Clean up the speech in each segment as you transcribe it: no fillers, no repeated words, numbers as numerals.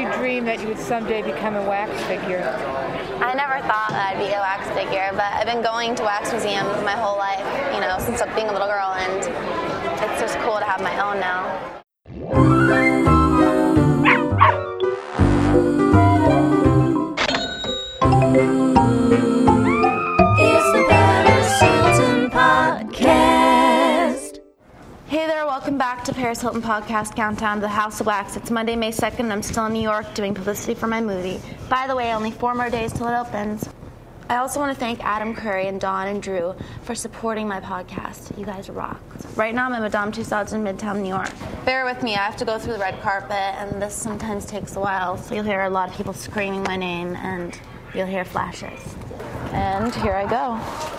you dream that you would someday become a wax figure? I never thought that I'd be a wax figure, but I've been going to wax museums my whole life, since being a little girl, and it's just cool to have my own now. Hey there, welcome back to Paris Hilton Podcast Countdown to the House of Wax. It's Monday, May 2nd, and I'm still in New York doing publicity for my movie. By the way, only 4 more days till it opens. I also want to thank Adam Curry and Dawn and Drew for supporting my podcast. You guys rock. Right now I'm at Madame Tussauds in Midtown, New York. Bear with me, I have to go through the red carpet, and this sometimes takes a while, so you'll hear a lot of people screaming my name, and you'll hear flashes. And here I go.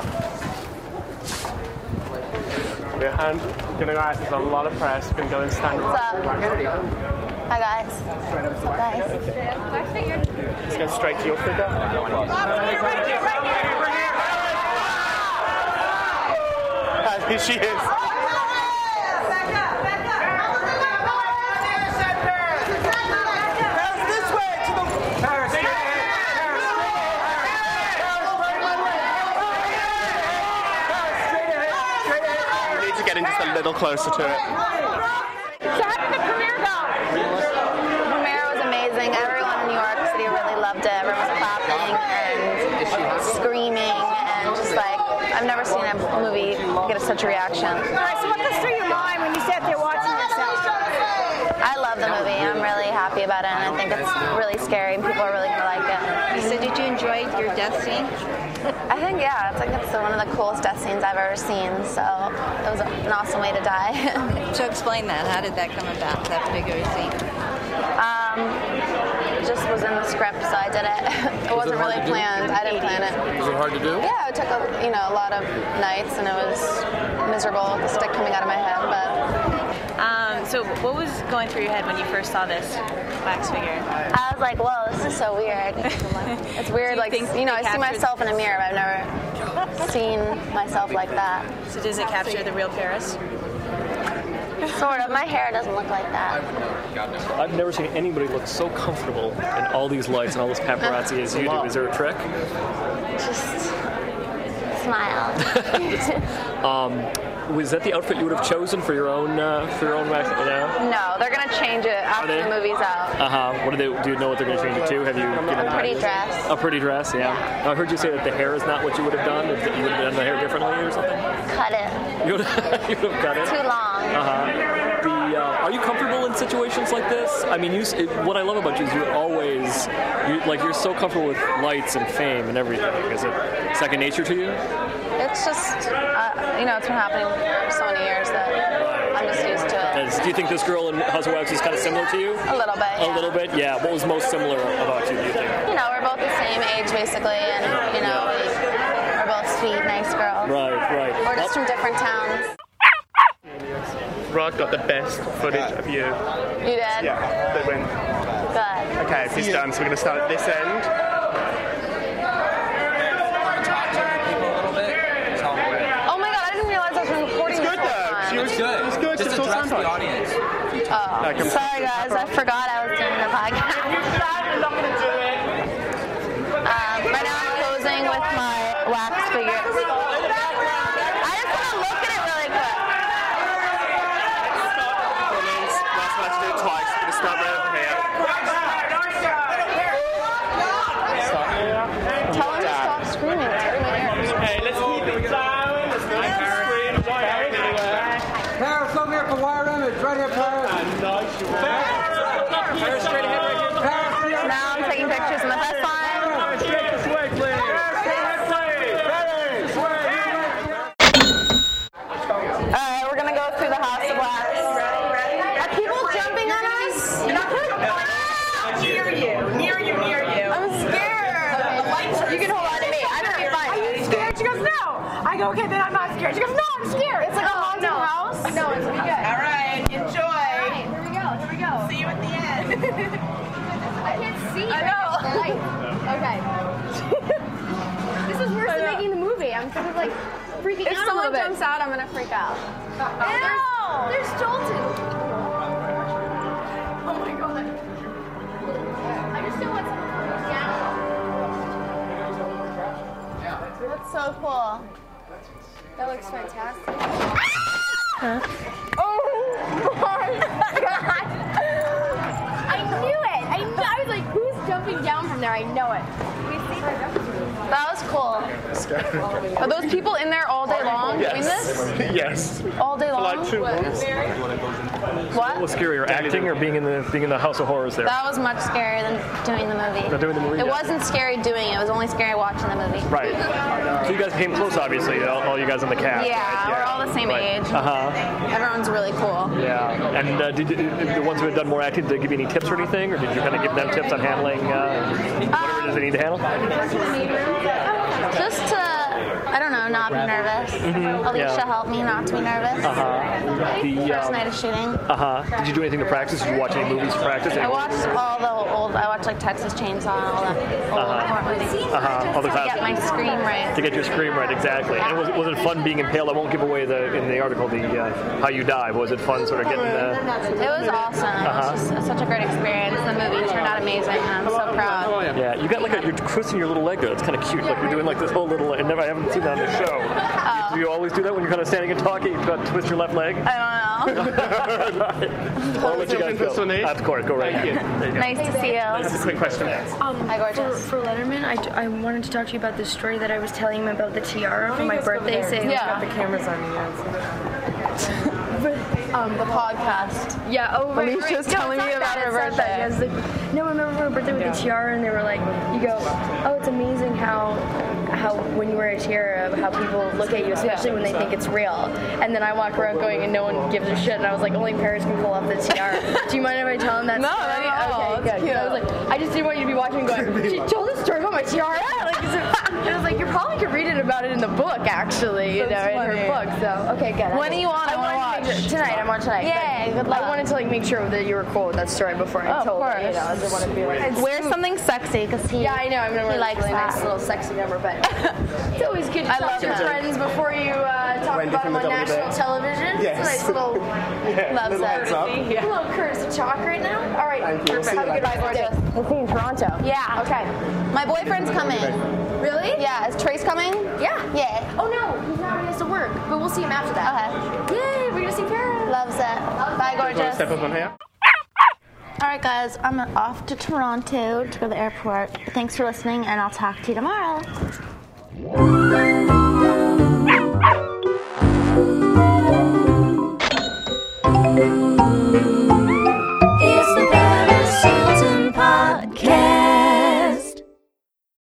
Yeah, and gonna go out, there's a lot of press, gonna go and stand up. What's up? Hi guys. What's up guys? Let's go straight to your figure. Here she is. Just a little closer to it. So how did the premiere go? The premiere was amazing. Everyone in New York City really loved it. Everyone was clapping and screaming and just like, I've never seen a movie get such a reaction. Alright, so what goes through your mind when you sit there watching yourself? I love the movie. I'm really happy about it, and I think it's really scary and people are really going to like it. So did you enjoy your death scene? I think, yeah, it's one of the coolest death scenes I've ever seen, so it was an awesome way to die. So explain that. How did that come about, that particular scene? It just was in the script, so I did it. It wasn't really planned. I didn't plan it. Was it hard to do? Yeah, it took a lot of nights, and it was miserable with the stick coming out of my head, but... So what was going through your head when you first saw this wax figure? I was like, whoa, this is so weird. It's weird, I see myself in a mirror, but I've never seen myself like that. So does it capture the real Paris? Sort of. My hair doesn't look like that. I've never seen anybody look so comfortable in all these lights and all this paparazzi as you do. Is there a trick? Just smile. Was that the outfit you would have chosen for your own wax? No, they're gonna change it after the movie's out. What do you know what they're gonna change it to? Have you given a pretty dress? A pretty dress, yeah. I heard you say that the hair is not what you would have done. That you would have done the hair differently or something. Cut it. You would have cut it. Too long. Are you comfortable in situations like this? I mean, what I love about you is you're so comfortable with lights and fame and everything. Is it second nature to you? It's just, it's been happening for so many years that I'm just used to it. Do you think this girl in House of Wax is kind of similar to you? A little bit, yeah. A little bit, yeah. What was most similar about you, do you think? We're both the same age, basically, and, we're both sweet, nice girls. Right. We're just from different towns. Rod got the best footage of you. You did? Yeah, they win. Good. Okay, he's done, so we're going to start at this end. It was good. It was good. Just address the audience. Oh, sorry guys, I forgot I was doing the podcast. Right now I'm posing with my wax figure. I just want to look at it really quick. Last one, let's do it twice. We're going to start right over here. Tell him to stop screaming. It's hurting my ears. Okay, let's keep it down. Let's not scream. Paris, come here for Wire Image. Right here, Paris. Paris, straight ahead right here. Now I'm taking pictures in the best line. Straight this way, please. Alright, we're gonna go through the House of Wax. Are people jumping on us? Near you. I'm scared. You can hold on to me. I'm gonna be fine. Are you scared? She goes, no. I go, okay, then I'm not scared. She goes, no, I'm scared. It's like a haunted house. No, it's pretty good. All right, enjoy. All right, here we go. See you at the end. I can't see. I know. Okay. This is worse than making the movie. I'm sort of like freaking If out someone a little bit. jumps out, I'm gonna freak out. There's Jolton. Oh my god. so cool. That looks fantastic. Huh? Oh my god! I knew it! I was like, who's jumping down from there? I know it. That was cool. Are those people in there all day long doing this? Yes. All day long? Like 2 months. What? What's scarier, acting or being in the House of Horrors there? That was much scarier than doing the movie. Than doing the movie, It yeah. wasn't scary doing it. It was only scary watching the movie. Right. So you guys came close, obviously, all you guys in the cast. Yeah, we're all the same age. Everyone's really cool. Yeah. And did the ones who had done more acting, did they give you any tips or anything? Or did you kind of give them tips on handling whatever it is they need to handle? Just to, I don't know, not be nervous. Alicia helped me not to be nervous. First night of shooting. Did you do anything to practice? Did you watch any movies to practice? I watched all the old, I watched like Texas Chainsaw and all that old horror movies. All the To get my scream right. To get your scream right, exactly. And was it fun being impaled? I won't give away in the article how you die. Was it fun sort of getting It was awesome. It was just such a great experience. The movie turned out amazing, and I'm so proud. Yeah, you got you're twisting your little leg there. It's kind of cute. Like you're doing like this whole little. I haven't seen that on the show. Do you always do that when you're kind of standing and talking? You got to twist your left leg. I don't know. Well, I'll let you guys go. Of course, go right. Thank you. Nice to see you. Just a quick question. Hi, gorgeous. For Letterman, I wanted to talk to you about the story that I was telling him about the tiara for my birthday. Saying Yeah. the cameras on me. The podcast. Yeah. Oh, right. Alicia's telling me about her birthday. I was like, no, remember for her birthday with the tiara, and they were like, you go, oh, it's amazing how when you wear a tiara, how people look at you, especially when they think it's real. And then I walk around going, and no one gives a shit. And I was like, only Paris can pull off the tiara. Do you mind if I tell him that No, story? not at all. Okay, That's good. cute. I was like, I just didn't want you to be watching and going, she told this story about my tiara? Like, and I was like, you probably could read it about it in the book, actually, in her book. So, okay, good. When do you want? I want to watch Tonight. I'm on tonight. Yay, good luck. I wanted to make sure that you were cool with that story before I told of it. You know, I didn't want to be like, Wear something sexy, because he. yeah, I know. I'm gonna wear likes this really that. nice little sexy number, but it's always good to I talk love to that. friends before you talk Wendy about from them the on national WB. television. Yes. It's a nice little Loves heads it. up. little courtesy talk right now. All right, Thank you. We'll see Have you a good later. night, gorgeous. We'll see you in Toronto. Yeah. Okay. My boyfriend's coming. Really? Yeah. Is Trace coming? Yeah. Yeah. Oh no, he's not. He has to work, but we'll see him after that. Okay. Yay! We're gonna see Paris. Loves it. Bye, gorgeous. Step up on here. All right, guys. I'm off to Toronto to go to the airport. Thanks for listening, and I'll talk to you tomorrow. It's the Paris Hilton Podcast.